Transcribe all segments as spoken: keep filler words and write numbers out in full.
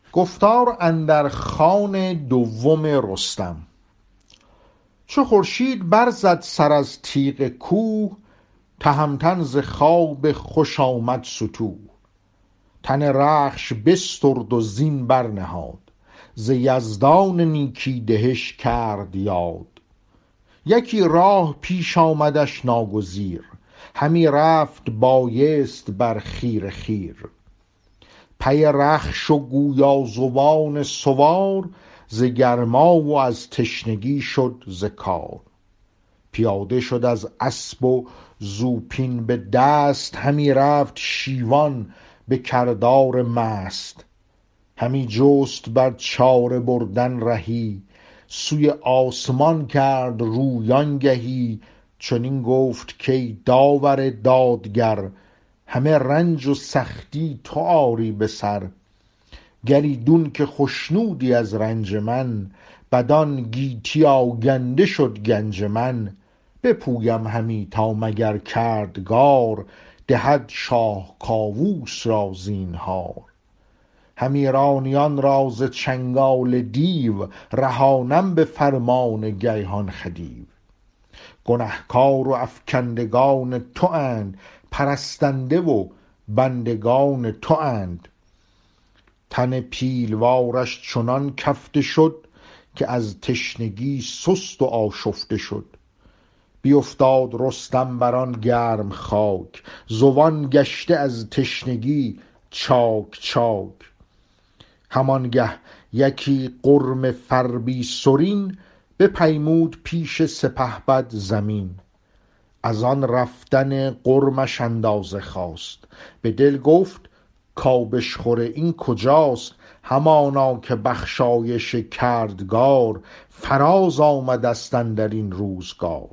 گفتار اندر خوان دوم رستم. چو خورشید برزد سر از تیغ کوه، تهمتن ز خواب خوش آمد ستوه. تن رخش بسترد و زین برنهاد، ز یزدان نیکی دهش کرد یاد. یکی راه پیش آمدش ناگزیر، همی رفت بایست بر خیر خیر. پی رخش و گویازوان سوار، ز گرما و از تشنگی شد ز کار. پیاده شد از اسب و زوپین به دست، همی رفت شیوان به کردار مست. همی جست بر چاره بردن رهی، سوی آسمان کرد روی آنگهی. چنین گفت کای داور دادگر، همه رنج و سختی تو آری به سر. گریدون که خشنودی از رنج من، بدان گیتی آگنده شد گنج من. بپویم همی تا مگر کردگار، دهد شاه کاووس را زینهار. همی رانیان را ز چنگال دیو، رهانم به فرمان گیهان خدیو. گنهکار و افکندگان تواند، پرستنده و بندگان تواند. تن پیلوارش چنان کفته شد، که از تشنگی سست و آشفته شد. بیفتاد رستم بران گرم خاک، زوان گشته از تشنگی چاک چاک. همانگه یکی غرم فربی سرین، بپیمود پیش سپهبد زمین. از آن رفتن غرمش اندازه خواست، به دل گفت کآبشخور این کجاست. همانا که بخشایش کردگار، فراز آمدست اندر این روزگار.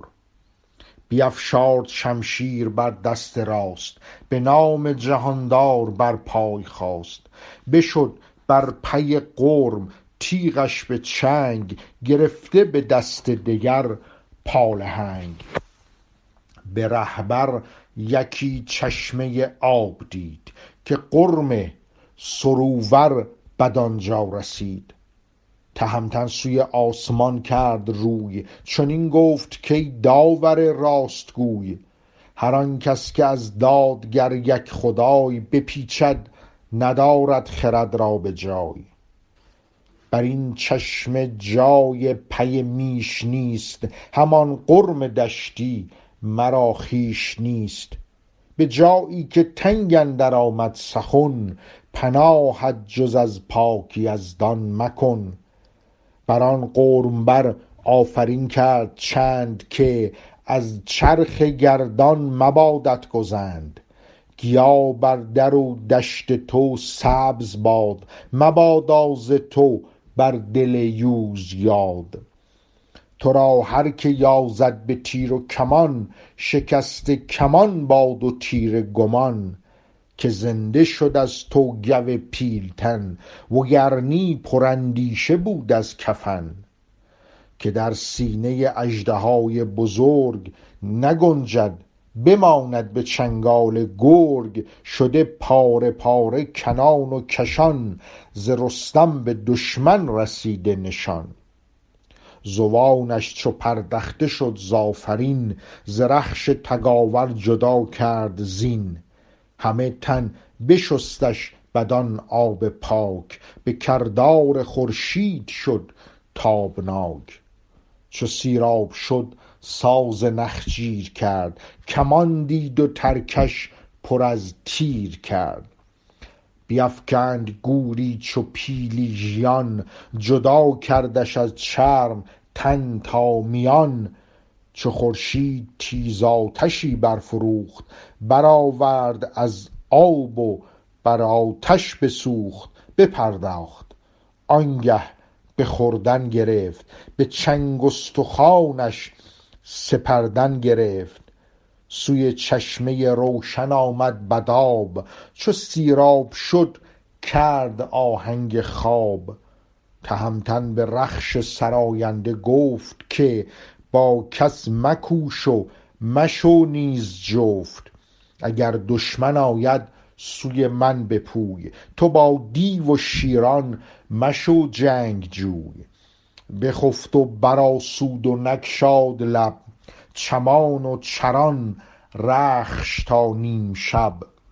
بیفشارد شمشیر بر دست راست، به نام جهاندار بر پای خاست. بشد بر پی غرم تیغش به چنگ، گرفته به دست دگر پالهنگ. به رهبر یکی چشمه آب دید، که غرم سروور بدانجا رسید. تهمتن سوی آسمان کرد روی، چنین گفت کای داور راستگوی. هر آن کس که از دادگر یک خدای، بپیچد ندارد خرد را به جای. بر این چشمه جای پی میش نیست، همان غرم دشتی مرا خویش نیست. به جایی که تنگ اندر آمد سخن، پناهت جز از پاک یزدان مکن. بر آن غرم بر آفرین کرد چند، که از چرخ گردان مبادت گزند. گیا بر در و دشت تو سبز باد، مبادا ز تو بر دل یوز یاد. تو را هر که یازد به تیر و کمان، شکست کمان باد و تیر گمان. که زنده شد از تو گو پیلتن، وگرنی پراندیشه بود از کفن. که در سینه اژدهای بزرگ، نگنجد بماند به چنگال گرگ. شده پاره پاره کنان و کشان، ز رستم به دشمن رسیده نشان. زوانش چو پردخته شد زآفرین، ز رخش تگاور جدا کرد زین. همه تن بشستش بدان آب پاک، به کردار خورشید شد تابناک. چو سیراب شد ساز نخجیر کرد، کمان دید و ترکش پر از تیر کرد. بیفکند گوری چو پیلی ژیان، جدا کردش از چرم تن تا میان. چو خورشید تیز آتشی برفروخت، برآورد از آب و بر آتش بسوخت. بپرداخت آنگه به خوردن گرفت، به چنگ استخوانش سپردن گرفت. سوی چشمه روشن آمد بدآب، چو سیراب شد کرد آهنگ خواب. تهمتن به رخش سراینده گفت که، با کس مکوش و مشو نیز جفت. اگر دشمن آید سوی من بپوی. تو با دیو و شیران مشو جنگ جوی. بخفت و برآسود و نگشاد لب، چمان و چران رخش تا نیم شب.